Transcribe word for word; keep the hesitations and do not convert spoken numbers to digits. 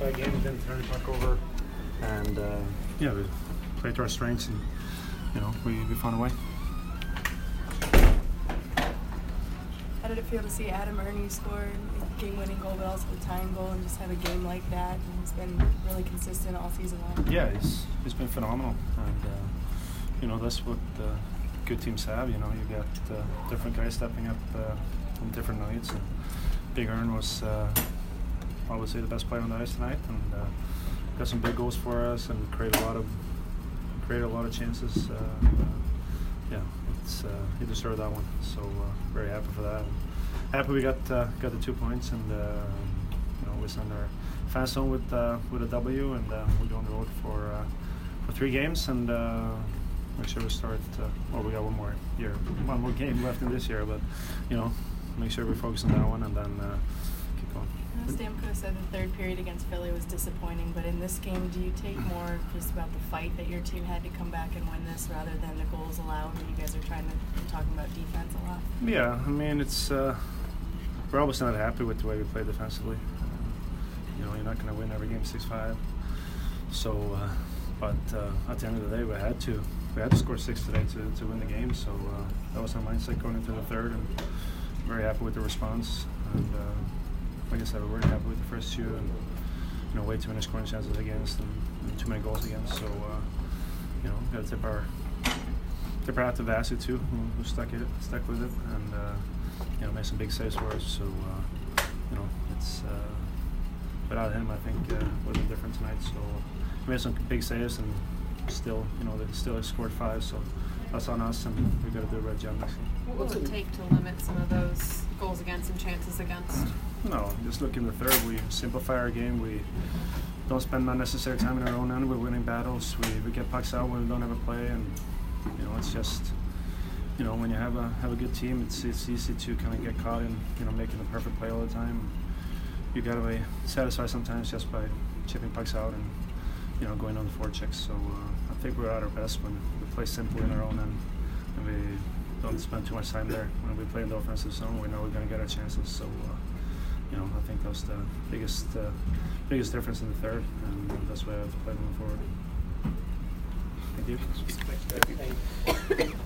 that game, we didn't turn the puck over, and uh, yeah, we played to our strengths, and you know, we, we found a way. How did it feel to see Adam Erne score a game-winning goal, but also the tying goal, and just have a game like that? And he's been really consistent all season long. Yeah, he's he's been phenomenal, and uh, you know, that's what uh, good teams have. You know, you got uh, different guys stepping up uh, on different nights. And Big Ern was, uh, I would say, the best player on the ice tonight, and uh, got some big goals for us, and created a lot of created a lot of chances. Uh, uh, yeah, it's uh, he deserved that one. So uh, very happy for that. Happy we got uh, got the two points, and uh, you know, we send our fans home with uh, with a W, and uh, we go on the road for uh, for three games, and uh, make sure we start. Uh, well, we got one more year, one more game left in this year, but you know, make sure we focus on that one, and then uh, keep going. Stamkos said the third period against Philly was disappointing, but in this game, do you take more just about the fight that your team had to come back and win this rather than the goals allowed? And you guys are trying to you're talking about defense a lot. Yeah, I mean, it's uh, we're always not happy with the way we play defensively. Uh, you know, you're not going to win every game six five. So, uh, but uh, at the end of the day, we had to we had to score six today to, to win the game. So uh, that was our mindset going into the third, and very happy with the response. And uh, like I said, we're very happy with the first two, and you know, way too many scoring chances against, and, and too many goals against. So uh, you know, got to tip our tip our hat to Vasu too, who, who stuck it, stuck with it, and uh, you know, made some big saves for us. So uh, you know, it's uh, without him, I think uh, wasn't different tonight. So we made some big saves, and still, you know, they still scored five. So that's on us, and we got to do a red job next game. What will it take to limit some of those goals against and chances against? No, just look in the third. We simplify our game. We don't spend unnecessary time in our own end. We're winning battles. We, we get pucks out when we don't have a play, and you know, it's just, you know, when you have a have a good team, it's it's easy to kind of get caught in, you know, making the perfect play all the time. You got to be satisfied sometimes just by chipping pucks out and, you know, going on the forechecks. So uh, I think we're at our best when we play simply in our own end, and we don't spend too much time there. When we play in the offensive zone, we know we're going to get our chances. So. Uh, You know, I think that's the biggest uh, biggest difference in the third, and that's why I have to play moving forward. Thank you.